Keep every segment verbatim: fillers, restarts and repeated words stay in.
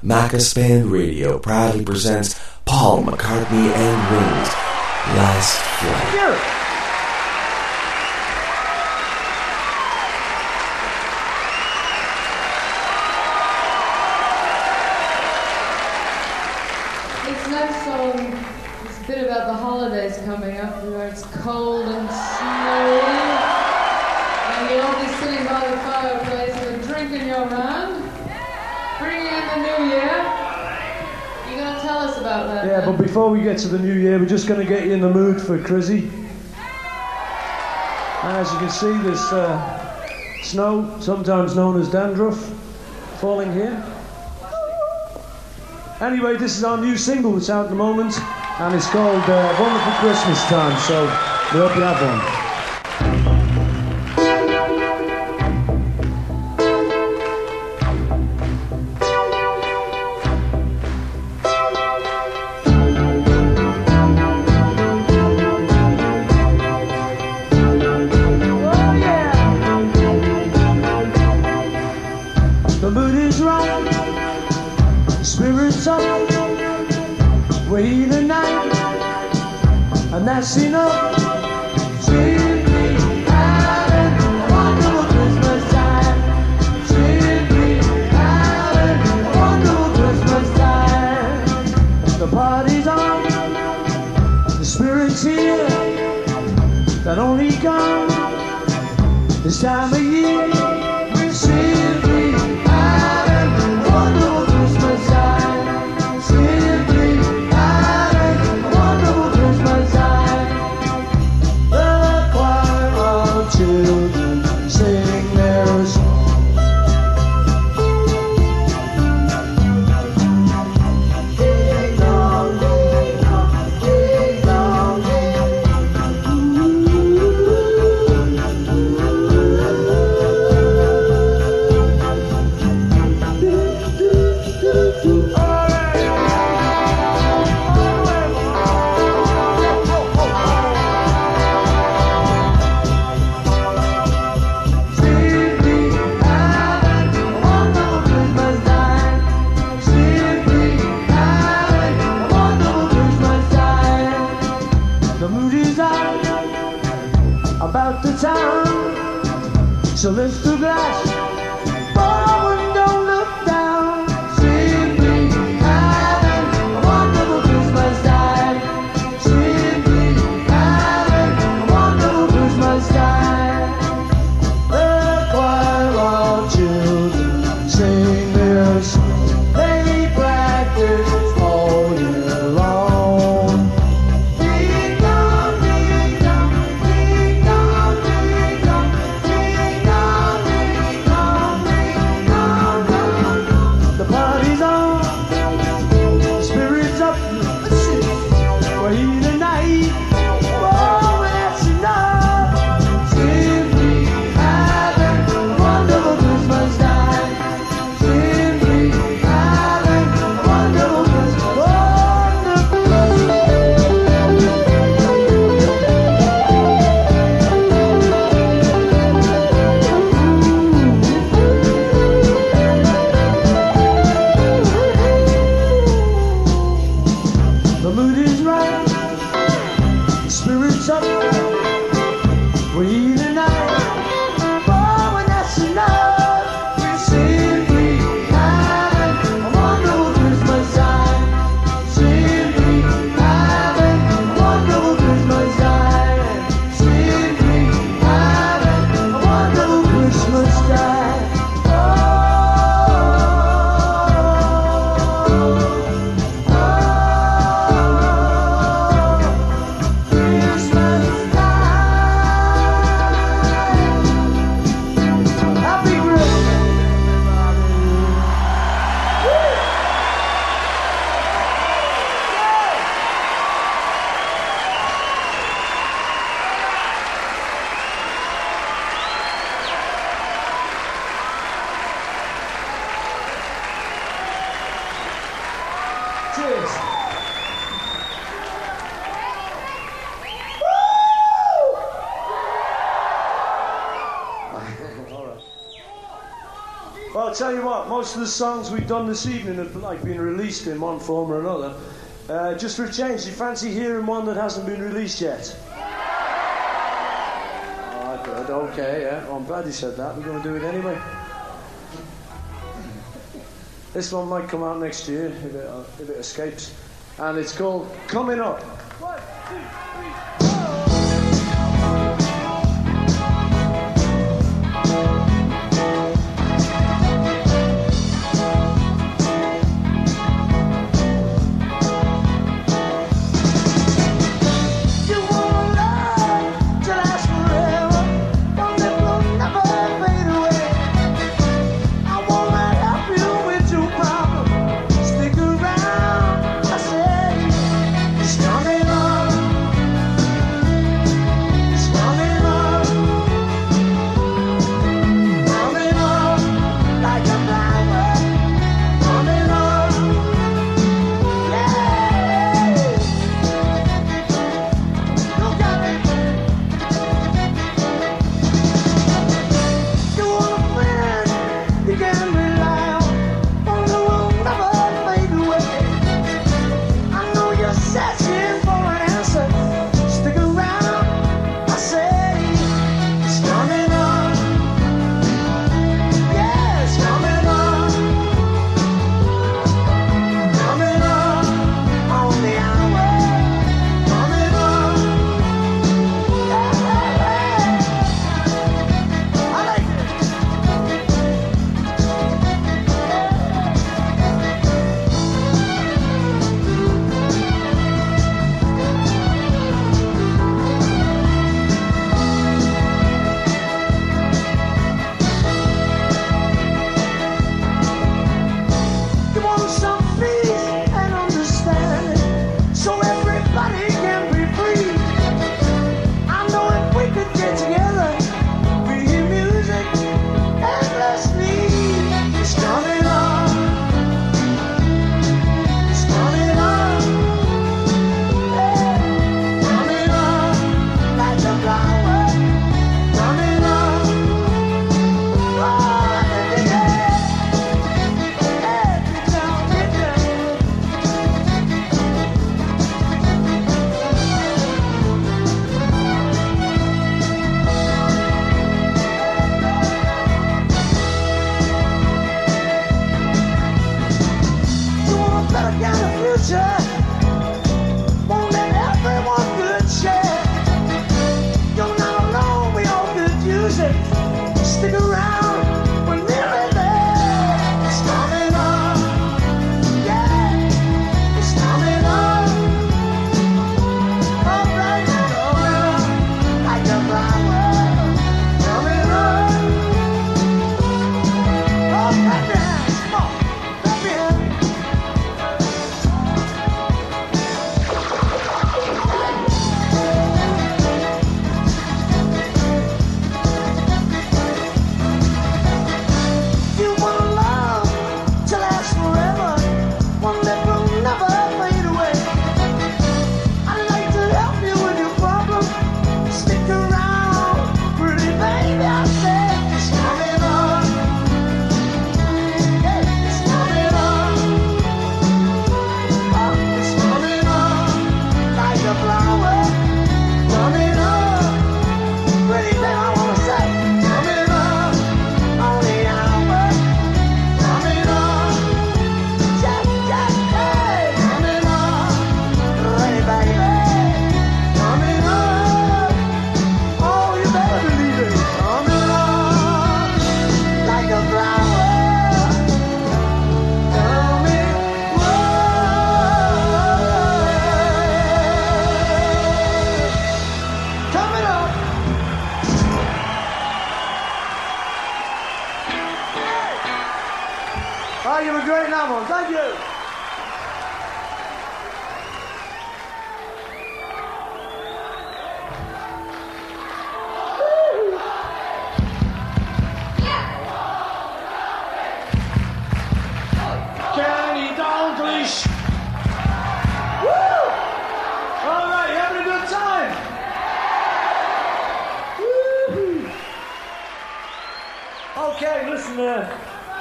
Maccaspin Radio proudly presents Paul McCartney and Wings' Last Flight. Here. This next song is a bit about the holidays coming up, where it's cold and snowy, and you'll all be sitting by the fireplace with a drink in your hand, bringing in the new year. You're going to tell us about that. Yeah, then? but before we get to the new year, we're just going to get you in the mood for Crizzy. And as you can see, there's uh, snow, sometimes known as dandruff, falling here. Anyway, this is our new single that's out at the moment, and it's called uh, Wonderful Christmas Time, so we hope you have one. And that's enough. Simply having a wonderful Christmas time. Simply having a wonderful Christmas time. The party's on, the spirit's here, that only comes this time of year. We're simply having a wonderful Christmas time. Simply having a wonderful Christmas time. Children sing their song. Ding dong, ding dong, ding dong, about the time, so lift the glass, forward and don't look down. Simply having a wonderful Christmas time. Simply having a wonderful Christmas time. The choir of children sing their song. They practice all year long. Ding dong, ding dong, ding dong, ding dong, ding dong, ding dong, ding dong, dong. The party's on, the spirit's up, we're here tonight. Oh, that's enough. Simply having a wonderful Christmas time. Simply having a wonderful Christmas, wonderful The mood is right, the spirit's up, we're here tonight. Oh, and that's enough. We're simply having a wonderful Christmas time. Simply having a wonderful Christmas time. Simply having a wonderful Christmas time. Cheers. Well, I'll tell you what, most of the songs we've done this evening have like been released in one form or another. Uh, just for a change, do you fancy hearing one that hasn't been released yet? Oh, good, okay, yeah. Well, I'm glad you said that. We're going to do it anyway. This one might come out next year if it, uh, if it escapes. And it's called Coming Up. One, two, three,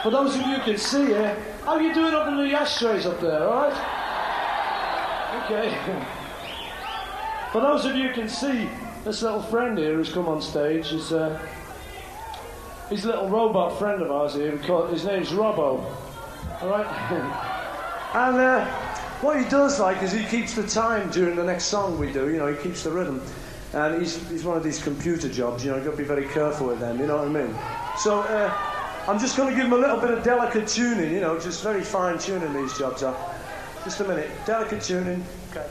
For those of you who can see here, how are you doing up in the ashtrays up there, alright? Okay. For those of you who can see, this little friend here who's come on stage is uh, his little robot friend of ours here. We call, his name's Robbo. Alright? And uh, what he does like is he keeps the time during the next song we do, you know, he keeps the rhythm. And he's, he's one of these computer jobs, you know, you've got to be very careful with them, you know what I mean? So, uh, I'm just going to give him a little bit of delicate tuning, you know, just very fine tuning these jobs are. Just a minute. Delicate tuning. Okay.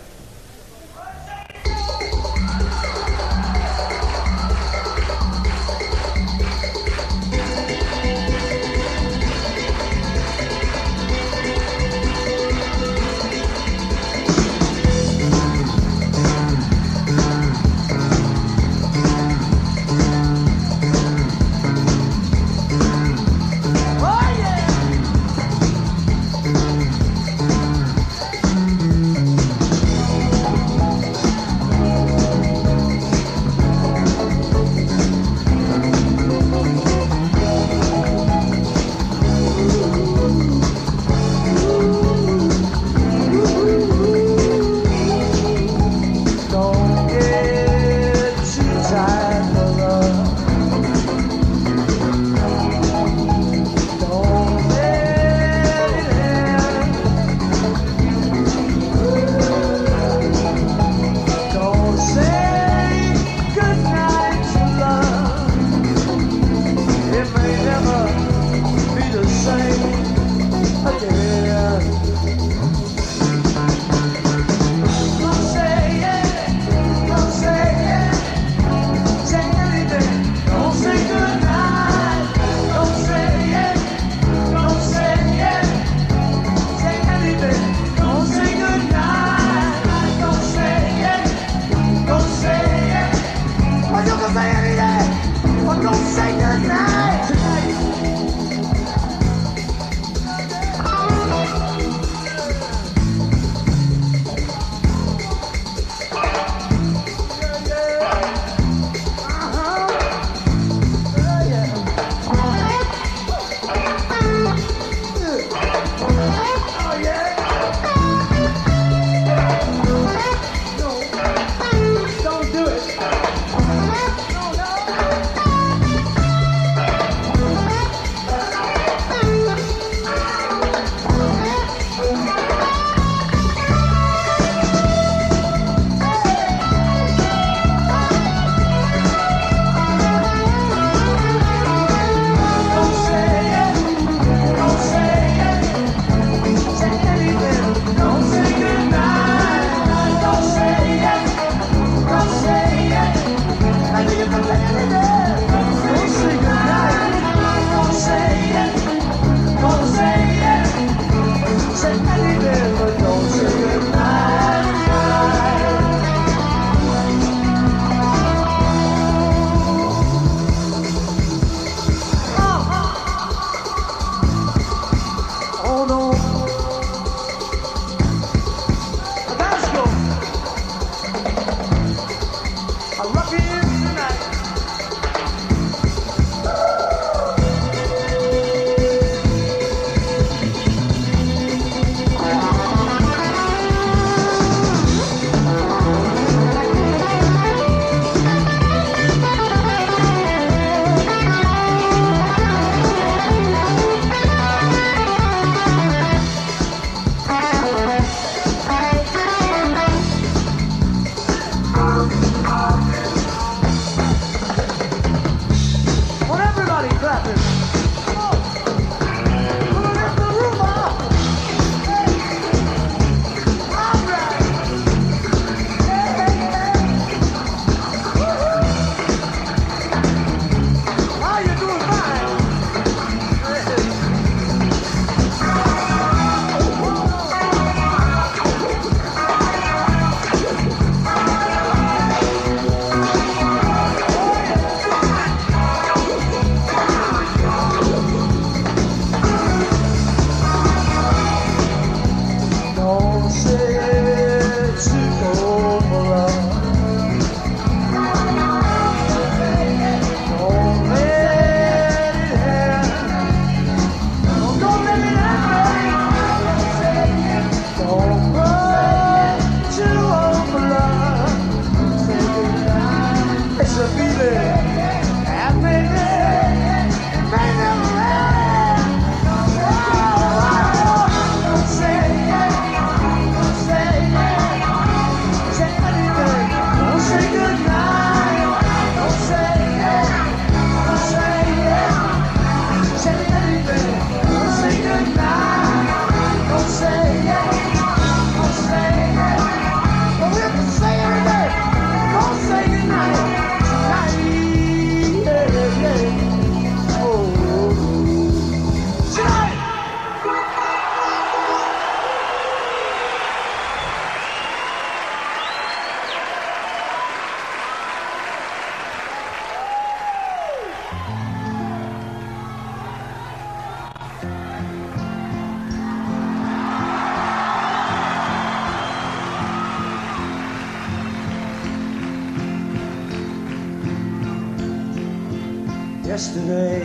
yesterday.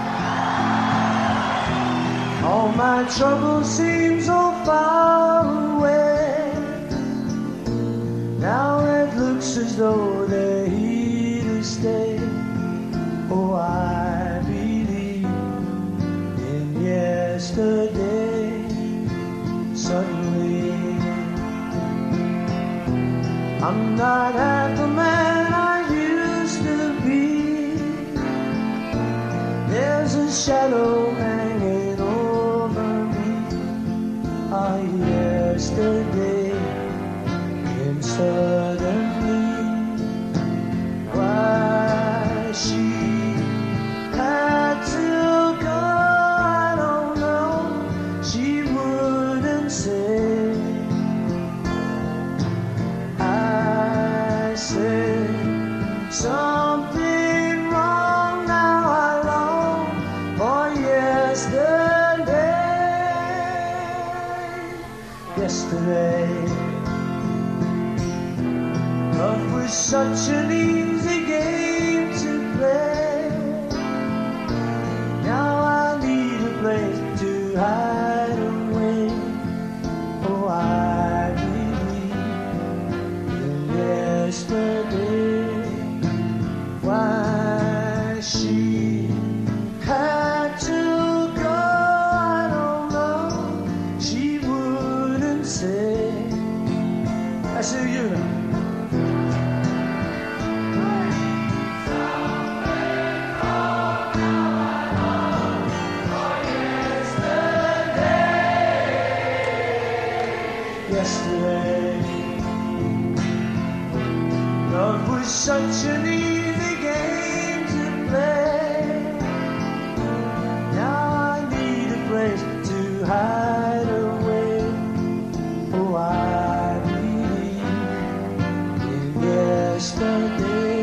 All my troubles seem so far away. Now it looks as though they're here to stay. Oh, I believe in yesterday. Suddenly I'm not half the man I used to be. There's a shadow hanging over me. Ah, yesterday, and suddenly, why she had to go, I don't know. She wouldn't say. I said something wrong. Now I long for yesterday. Yesterday, love was such an easy game to play. Now I need a place to hide away. Oh, I believe in yesterday. Why she had to go, I don't know. She wouldn't say. I see you now. Yesterday, love was such an easy game to play. Now I need a place to hide away. Oh, I believe in yesterday.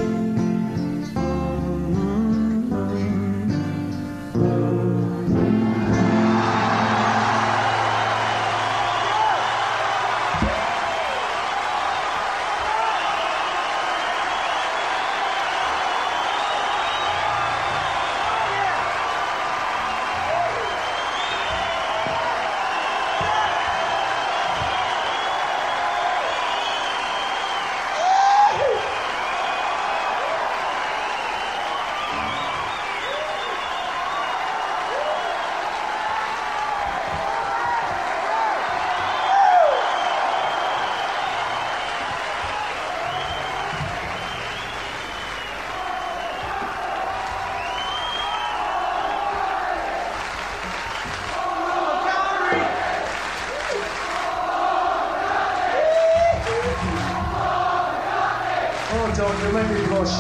Oh, don't you make me blush.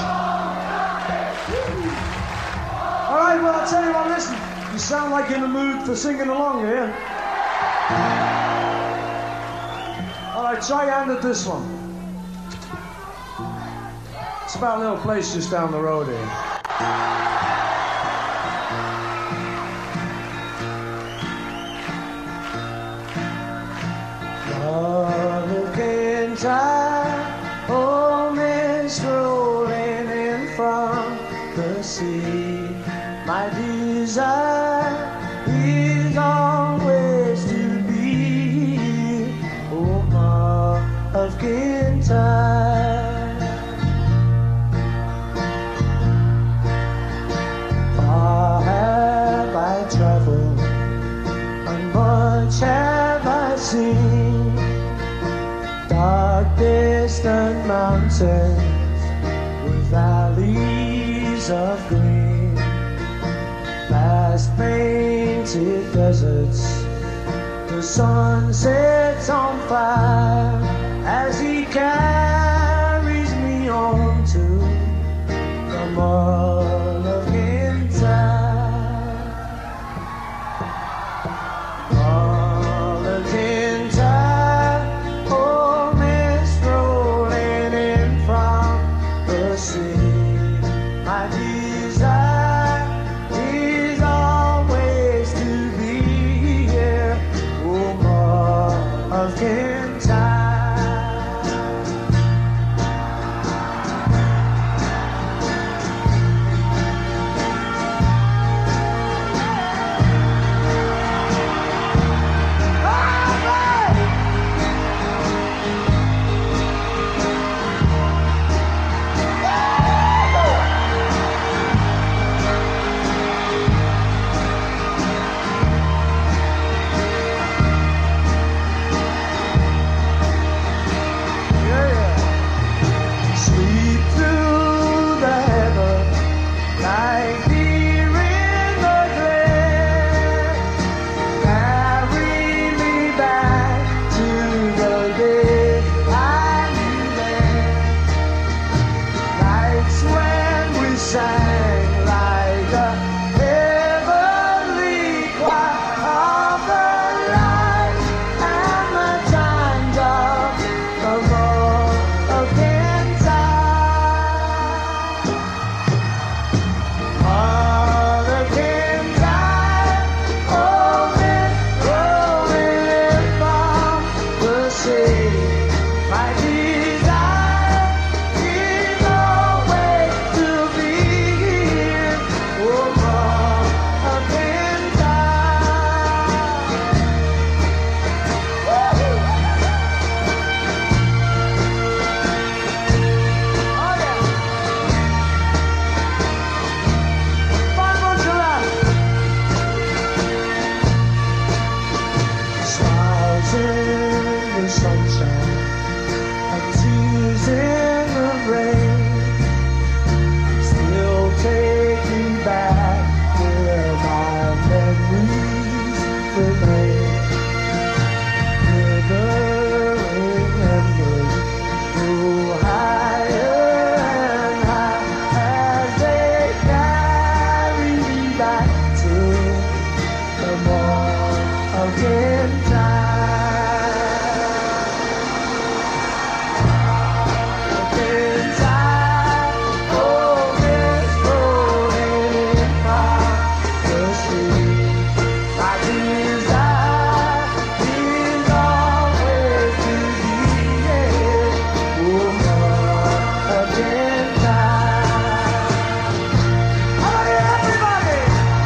All right, well, I'll tell you what, listen. You sound like you're in the mood for singing along here. All right, try your hand at this one. It's about a little place just down the road here. Looking tired, old man strolling in from the sea. My desire is always to be home of Kintyre. Far have I traveled, and much have I seen. Dark distant mountains with valleys of green, vast painted deserts. The sun sets on fire as he carries me on to the Mull of Kintyre. Mull of Kintyre, old man strolling in from the sea. My desire is always to be here, oh, Mull of Kintyre. the sunshine and tears in the rain still take me back where my memories remain. Quivering embers grow higher and high as they carry me back to the morn again time. Again time, oh yes, rolling in my street. My desire is always to be it. Oh, morn again time. How about it, everybody?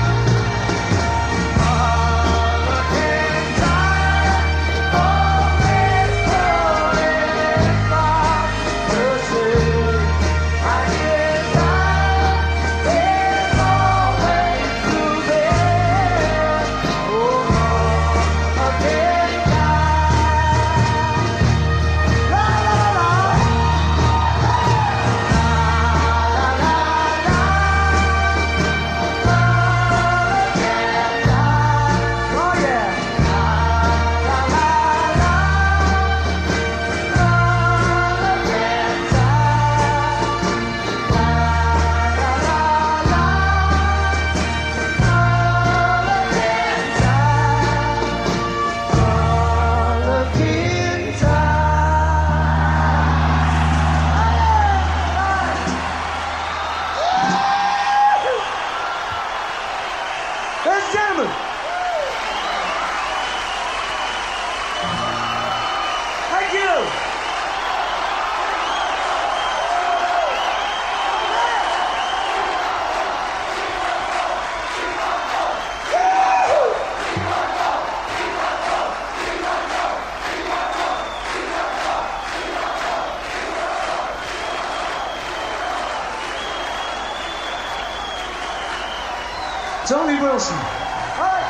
Ladies and gentlemen, thank you. Tony Wilson. All right.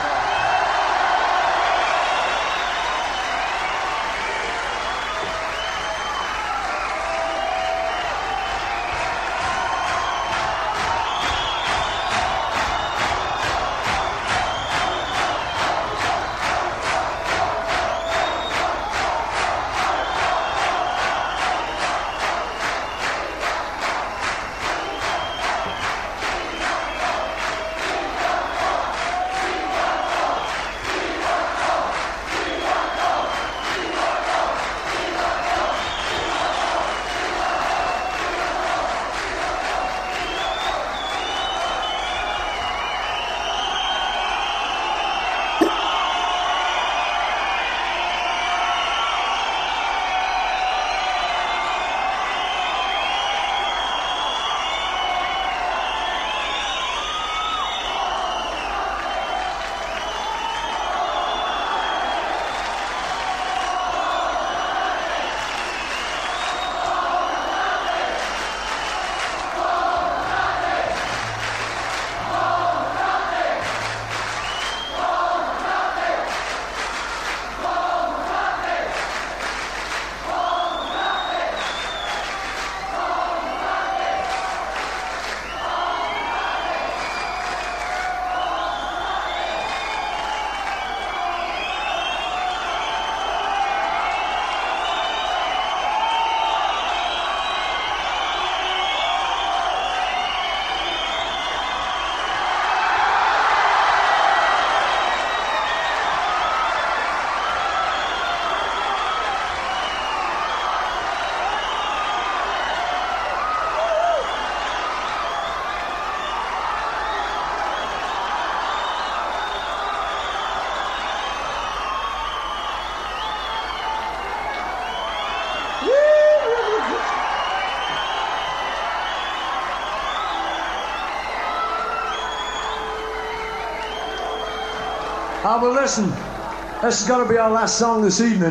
Ah, well, listen, this has got to be our last song this evening.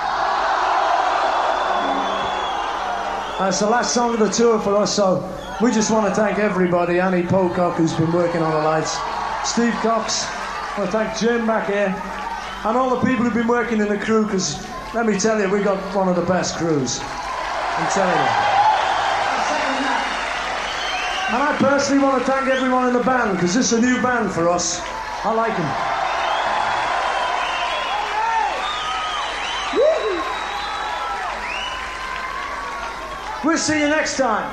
Uh, it's the last song of the tour for us, so we just want to thank everybody. Annie Pocock, who's been working on the lights, Steve Cox, I want to thank Jim back here, and all the people who've been working in the crew, because Let me tell you, we got one of the best crews. I'm telling you. And I personally want to thank everyone in the band, because this is a new band for us. I like them. We'll see you next time.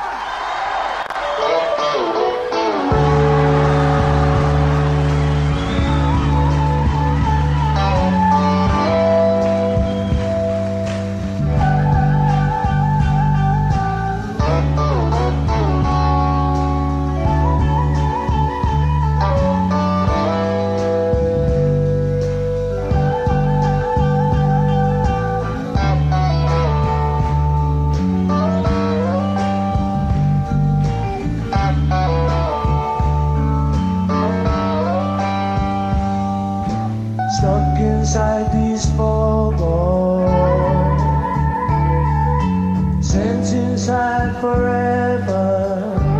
Stuck inside these four walls, sent inside forever,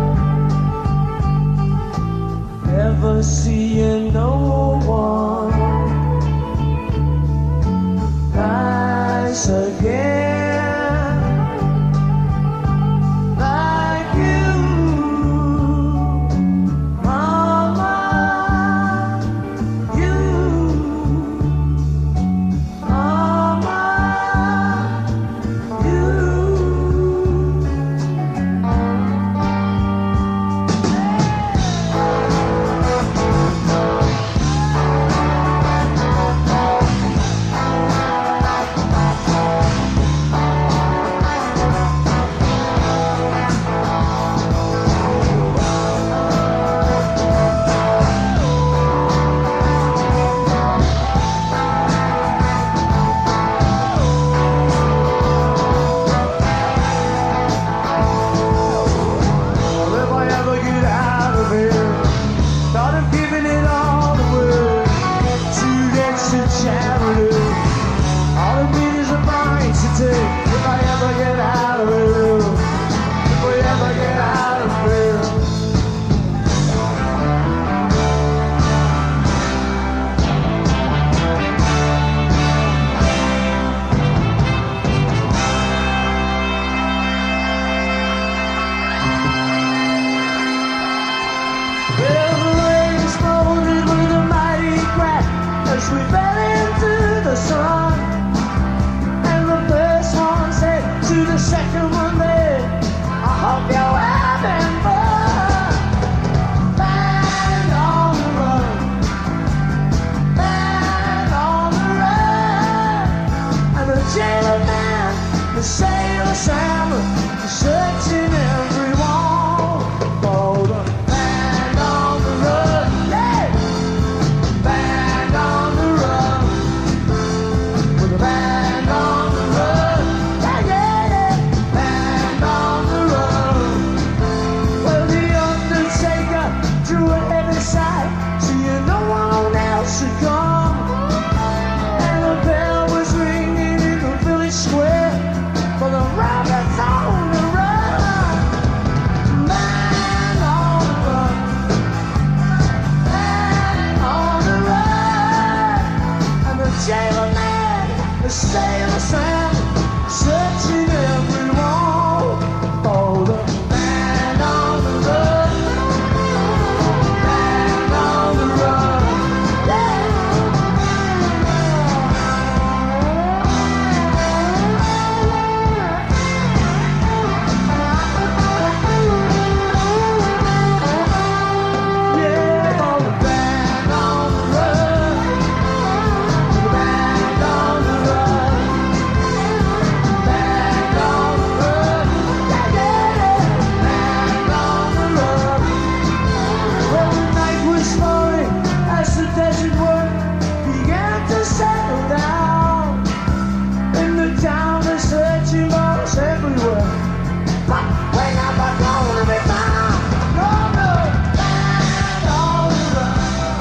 never seeing no one rise again like you, Mama. You as we fell into the sun, and the first one said to the second one there, I hope you're having fun. Band on the run, band on the run, and the jailer man, the sailor Sam, searching every wall for the band on the run. Yeah. Band on the run, with a band on the run, yeah, yeah, yeah. Band on the run. Well, the undertaker drew a heavy sigh, seeing no one else had come, and the bell was ringing in the village square for the rabbits on the run. Band on the run, band on the run, and the jailer man, the sailor Sam, searching every wall for the band on the run, band on the run, yeah. Yeah, for the band on the run, the band on the run, band on the run, yeah, yeah, band on the run. Well, the night was falling as the desert work began to settle down. In the town, the searching was everywhere, but we're never gonna be found. No, no, band on the run,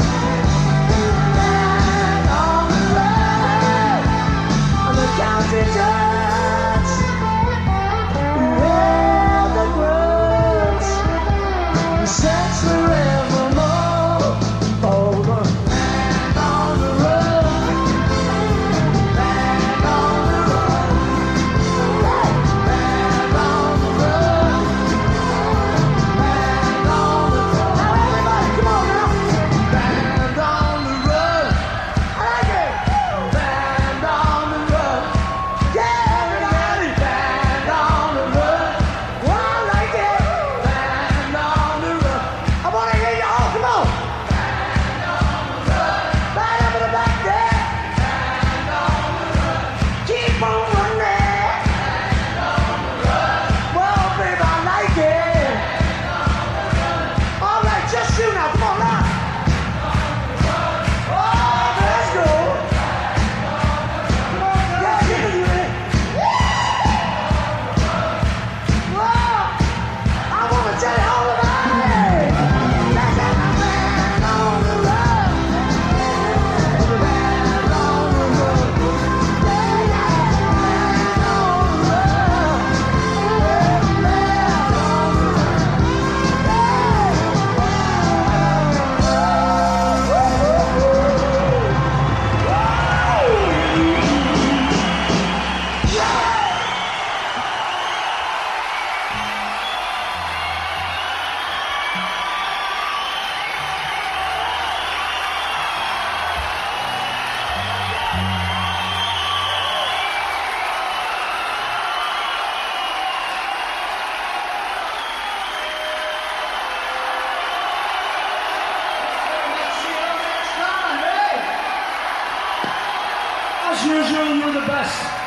band on the run, and the county judge who held the grudge, he searched forevermore for the band on the run, band on As usual, you're the best.